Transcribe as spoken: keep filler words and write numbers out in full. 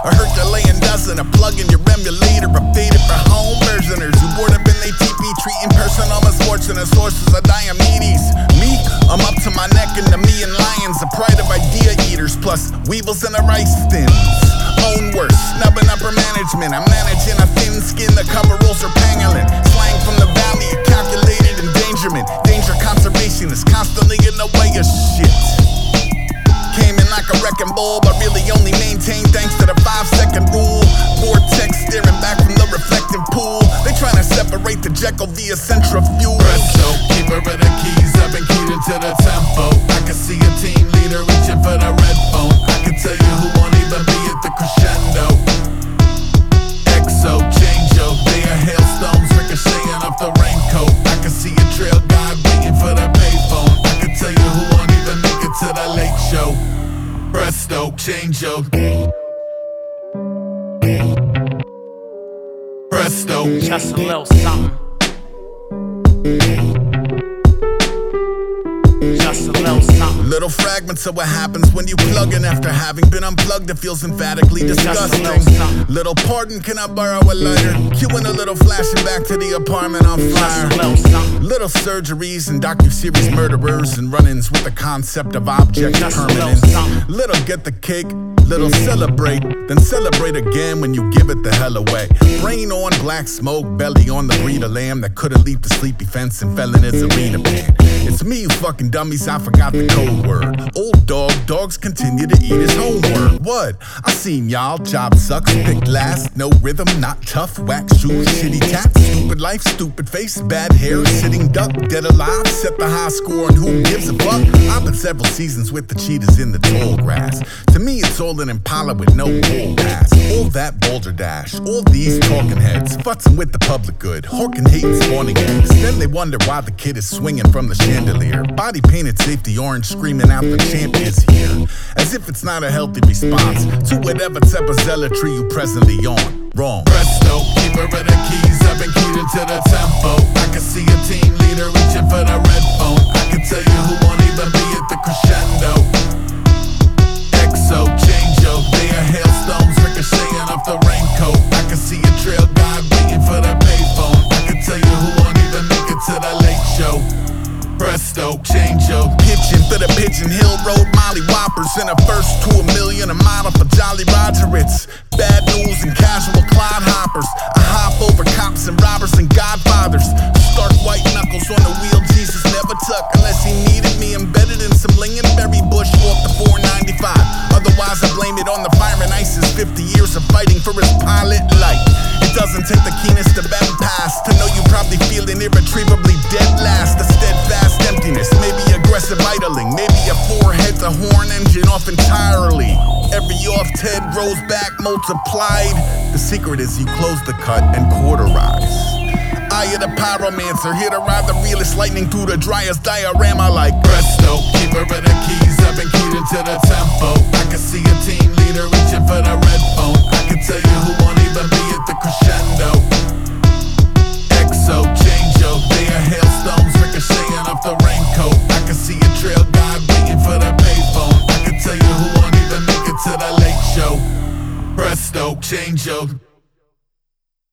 a Herculean dozen, a plug in your emulator, updated for home versioners who board up in they teepee, treating personal misfortune as sources of Diomedes. Me, I'm up to my neck in the me and lions, a pride of idea eaters, plus weevils and the rice stems. Own worse, snubbing upper management. I'm managing a thin skin, the cover rolls are pangolin. Slang from the valley, a calculated endangerment. Danger conservation is constantly in the way of shit. Came in like a wrecking ball, but really only maintained thanks to the five second rule. Vortex staring back from the reflecting pool. They trying to separate the Jekyll via centrifuge. Presto, keeper of the keys, I've been keyed into the tempo. I can see a team leader reaching for the red phone. I can tell you who won't even be at the crescendo. Exo, change-o, they are hailstones ricocheting off the raincoat. I can see a trail guide waiting for the payphone. I can tell you who won't even make it to the late show. Presto, change-o. Presto, just a little something. Just a little something. Little fragments of what happens when you plug in after having been unplugged. It feels emphatically disgusting. Little, little pardon, can I borrow a lighter? Cueing a little flashing back to the apartment on fire. Little, little surgeries and docu-series murderers and run-ins with the concept of object just permanence. Little, little get the cake, little celebrate, then celebrate again when you give it the hell away. Brain on black smoke, belly on the breed of lamb that could've leaped the sleepy fence and fell in his arena pan. It's me, you fucking dummies, I forgot the code word. Old dog, dogs continue to eat his homework. What? I seen y'all, job sucks, picked last, no rhythm, not tough, whack shoes, shitty tats, stupid life, stupid face, bad hair, sitting duck, dead alive, set the high score and who gives a fuck? I've been several seasons with the cheetahs in the tall grass. To me, it's all an Impala with no bull pass. All that boulder dash, all these talking heads, futzing with the public good, hawking hating spawning eggs. Then they wonder why the kid is swinging from the chandelier, body painted safety orange, screaming out the champ is here, as if it's not a healthy response to whatever type of zealotry you presently on. Wrong. Presto, keeper of the keys, I've been keyed into the tempo. I can see a team leader reaching for the red phone. I can tell you who won't even be at the crescendo. Exo, change-o, they are hailstones ricocheting off the raincoat. I can see a trail guide waiting for the payphone. I can tell you who won't even make it to the late show. Presto, change-o. Pitching through the Pigeon Hill Road, Molly Whoppers in a first to a million, a model for Jolly Roger. It's bad news and casual Clyde hoppers. I hop over cops and robbers and godfathers. Stark white knuckles on the wheel, Jesus never tuck unless he needed me embedded in some lingonberry bush off the four ninety-five. Otherwise I blame it on the fire and ISIS fifty years of fighting for his pilot light. It doesn't take the keenest of empaths to know you probably feeling irretrievably dead last. A steadfast emptiness, maybe aggressive idling, maybe a forehead's a horn engine off entirely. Every oft head grows back multiplied. The secret is you close the cut and cauterize. Eye of the pyromancer, here to ride the realest lightning through the driest diorama like Presto, keeper of the keys, I've been keyed into the tempo. I can see a team leader reaching for the red phone. I can tell you who won't even be at the crescendo. Exo, change-o, they are hailstones ricocheting off the raincoat. I can see a trail guide waiting for the payphone. I can tell you who won't even make it to the late show. Presto, change-o.